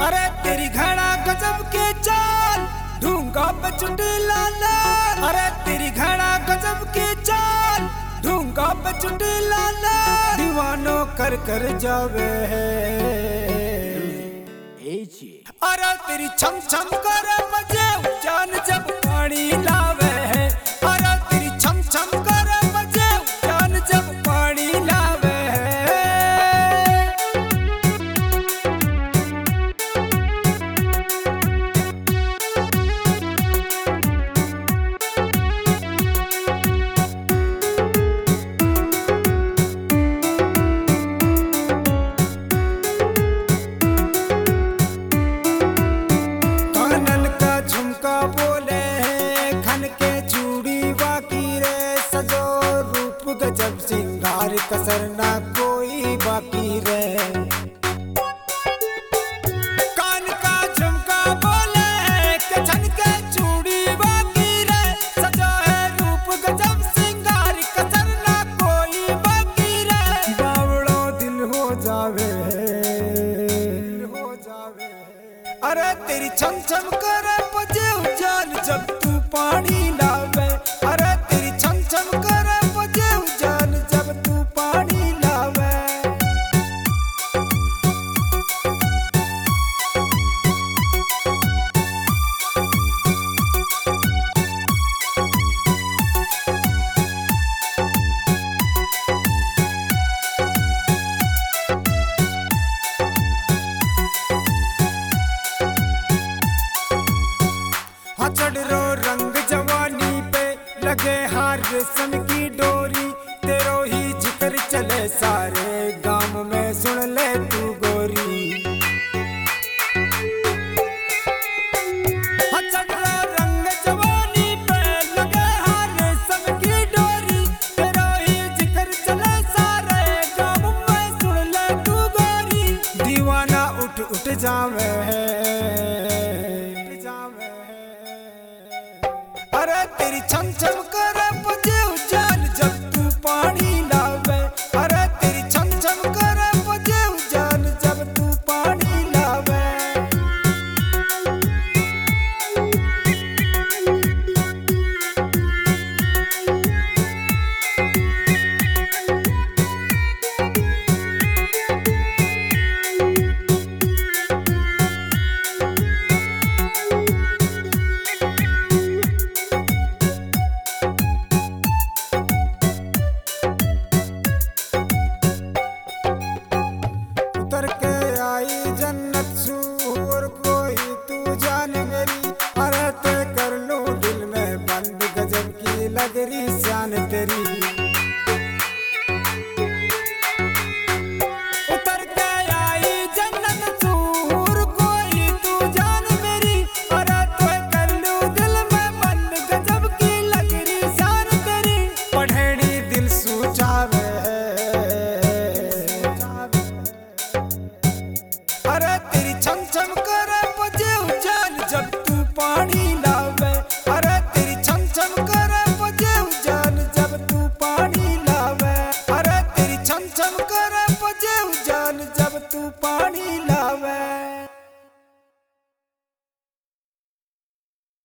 अरे तेरी घड़ा गजब के चाल, ढूंगा पे चुंडीला लाल। अरे तेरी घड़ा गजब के चाल, ढूंगा पे चुंडीला लाल। दीवानो कर जावे है। अरे तेरी छम छम कर बजे जान जब पानी लावे है। अरे तेरी छम छम कर बजे जान जब पानी लावे है। कानन का झुमका बोले है, खन के चूड़ी बाकी रे। सजो रूप गजब सिंगार, कसर ना कोई बाकी रे। कान का झुमका बोले है, खन के चूड़ी बाकी रे। सजो है रूप गजब सिंगार, कसर ना कोई बाकी रे। बावड़ो दिल हो जावे है। अरे तेरी छम छम कर बजे जान जब तू पानी लावे। अरे तेरी छम छम कर बजे जान जब तू पानी लावे। चढ़ो रंग जवानी पे लगे हार रेशम की डोरी। तेरो ही जिक्र चले सारे गांव में, सुन ले तू गोरी। चढ़ो रंग जवानी पे लगे हार रेशम की डोरी। तेरो ही जिक्र चले सारे गांव में, सुन ले तू गोरी। दीवाना उठ जावे है। अरे तेरी छम छम कर